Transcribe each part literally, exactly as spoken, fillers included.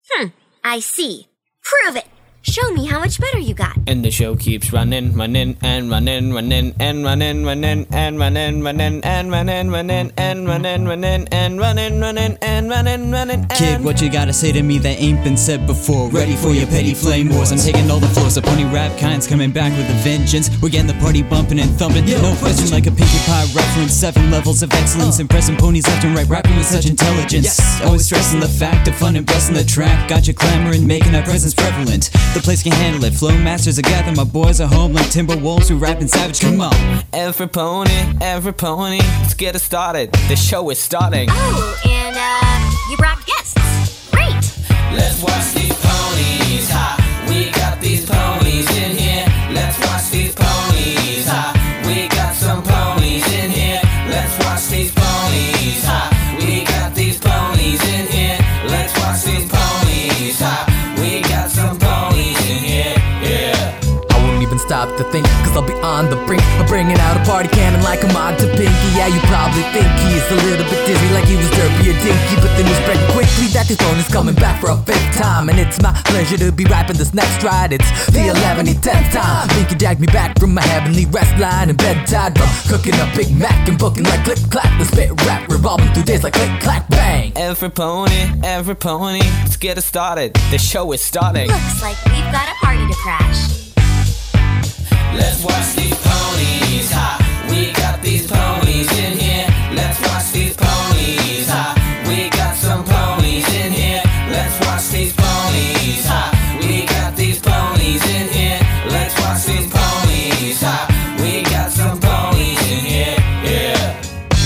Hmm, I see. Prove it. Show me how much better you got. And the show keeps running, running, and running, running, and running, running, and running, running, and running, running, and running, running, and running, running, and running, running. Kid, what you gotta say to me that ain't been said before? Ready for your petty flame wars? I'm taking all the floors. The pony rap kind's coming back with a vengeance. We're getting the party bumping and thumping. No question, like a Pinkie Pie reference. Seven levels of excellence, impressing ponies left and right, rapping with such intelligence. Always stressing the fact of fun and blessing the track. Got you clamoring, making our presence prevalent. The place can handle it. Flow masters are gathering, my boys are home like timber wolves who rapping savage. Come on. Every pony, every pony, let's get it started. The show is starting. Oh, and uh, you brought guests. Great. Let's watch these ponies, ha. We got these ponies in here. Let's watch these ponies, ha. We got some ponies in here. Let's watch these ponies, ha. We got these ponies in here. Let's watch these ponies, ha. We got some ponies in here, yeah. I won't even stop to think, cause I'll be on the brink of bringing out a party cannon like a mod to Pinky. Yeah, you probably think he is a little bit dizzy, like he was derpy or dinky, but the news spread quickly that this phone is coming back for a fifth time. And it's my pleasure to be rapping this next ride. It's the eleventh tenth time. Pinky dragged me back from my heavenly rest line and bedtime, from cooking up Big Mac and booking like click clack. The spit rap revolving through days like click clack bang. Every pony, every pony, let's get it started. The show is starting. Looks like we've got a party to crash. Let's watch these ponies, ha. We got these ponies in here. Let's watch these ponies, ha. We got some ponies in here. Let's watch these ponies, ha. We got these ponies in here. Let's watch these ponies, ha. We got some ponies in here, yeah.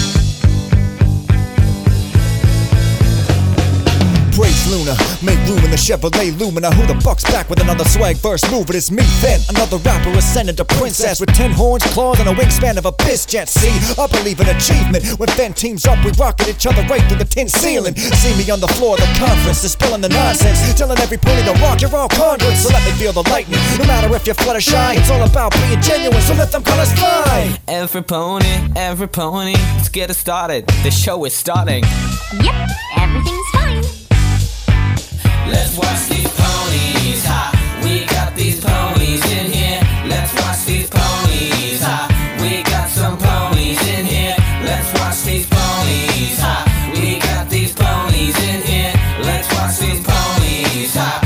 Praise Luna, make room in the Chevrolet Lumina. Who the fuck's back with another swag verse move? It is me then, another rapper ascended to princess with ten horns, claws, and a wingspan of a piss jet. See, I believe in achievement. When Fen teams up, we rocket each other right through the tin ceiling. See me on the floor of the conference, dispelling the nonsense, telling every pony to rock. You're all conduits, so let me feel the lightning. No matter if you're flat or shy, it's all about being genuine, so let them colors fly. Every pony, every pony, let's get it started. The show is starting. Yep, everything's fine. Let's watch these ponies, ha. We got these ponies in here. Let's watch these ponies, ha. We got some ponies in here. Let's watch these ponies, ha. We got these ponies in here. Let's watch these ponies, ha.